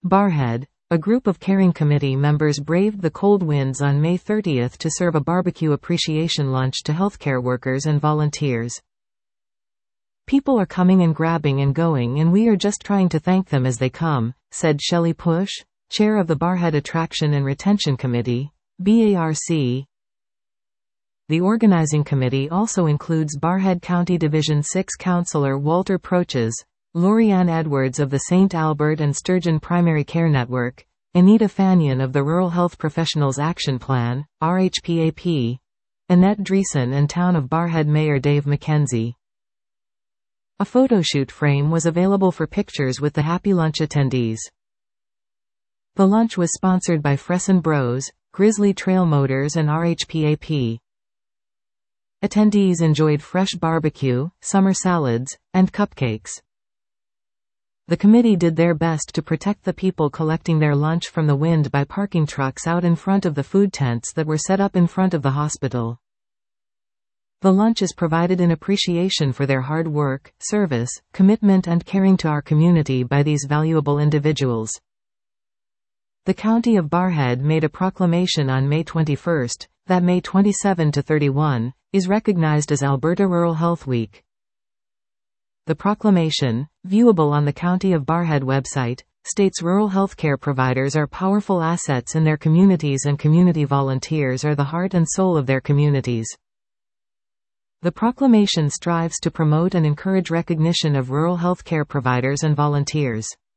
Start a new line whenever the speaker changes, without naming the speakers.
Barrhead. A group of caring committee members braved the cold winds on May 30 to serve a barbecue appreciation lunch to healthcare workers and volunteers. "People are coming and grabbing and going, and we are just trying to thank them as they come," said Shelley Push, chair of the Barrhead Attraction and Retention Committee, BARC. The organizing committee also includes Barrhead County Division 6 Councillor Walter Proches, Lorianne Edwards of the St. Albert and Sturgeon Primary Care Network, Anita Fannion of the Rural Health Professionals Action Plan, RHPAP, Annette Dreesen and Town of Barrhead Mayor Dave McKenzie. A photoshoot frame was available for pictures with the Happy Lunch attendees. The lunch was sponsored by Fresson Bros, Grizzly Trail Motors and RHPAP. Attendees enjoyed fresh barbecue, summer salads, and cupcakes. The committee did their best to protect the people collecting their lunch from the wind by parking trucks out in front of the food tents that were set up in front of the hospital. The lunch is provided in appreciation for their hard work, service, commitment and caring to our community by these valuable individuals. The County of Barrhead made a proclamation on May 21 that May 27 to 31 is recognized as Alberta Rural Health Week. The proclamation, viewable on the County of Barrhead website, states rural healthcare providers are powerful assets in their communities and community volunteers are the heart and soul of their communities. The proclamation strives to promote and encourage recognition of rural healthcare providers and volunteers.